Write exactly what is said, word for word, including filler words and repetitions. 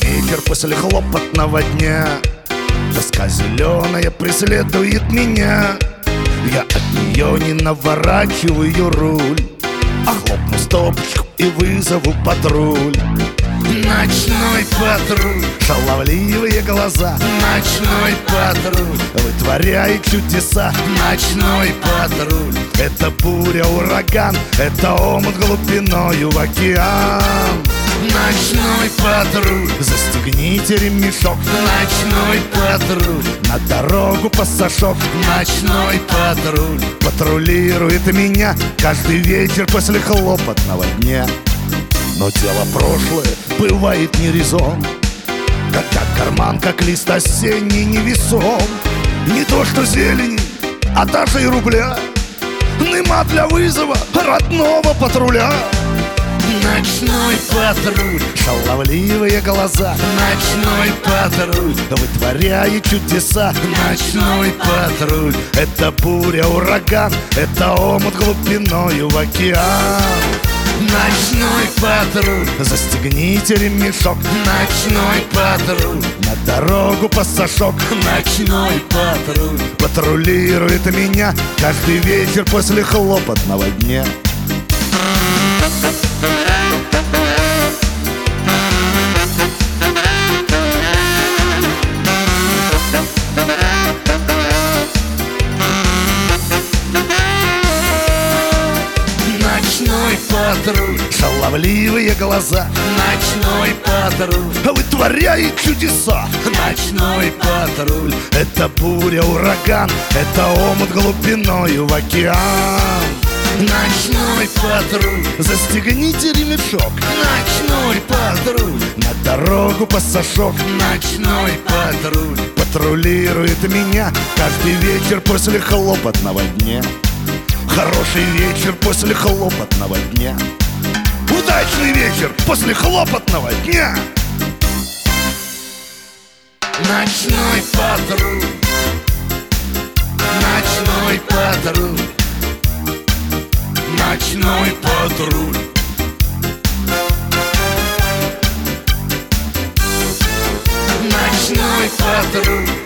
вечер после хлопотного дня. Тоска зеленая преследует меня. Я от нее не наворачиваю руль, а хлопну стопочку и вызову патруль. Ночной патруль, шаловливые глаза. Ночной патруль вытворяет чудеса. Ночной патруль — это буря, ураган, это омут глубиною в океан. Ночной патруль, застегните ремешок. Ночной патруль, на дорогу пассажок. Ночной патруль патрулирует меня каждый вечер после хлопотного дня. Но дело прошлое бывает не резон, когда карман, как лист осенний, невесом. Не то что зелени, а даже и рубля нема для вызова родного патруля. Ночной патруль, шаловливые глаза. Ночной патруль вытворяет чудеса. Ночной патруль — это буря, ураган, это омут глубиною в океан. Ночной патруль, застегните ремешок. Ночной патруль, на дорогу пассажок. Ночной патруль патрулирует меня каждый вечер после хлопотного дня. Ночной патруль, шаловливые глаза. Ночной патруль вытворяет чудеса. Ночной патруль — это буря, ураган, это омут глубиною в океан. Ночной патруль, застегните ремешок. Ночной патруль, на дорогу пассажок. Ночной патруль патрулирует меня каждый вечер после хлопотного дня. Хороший вечер после хлопотного дня. Удачный вечер после хлопотного дня. Ночной патруль, ночной патруль, ночной патруль. Ночной патруль.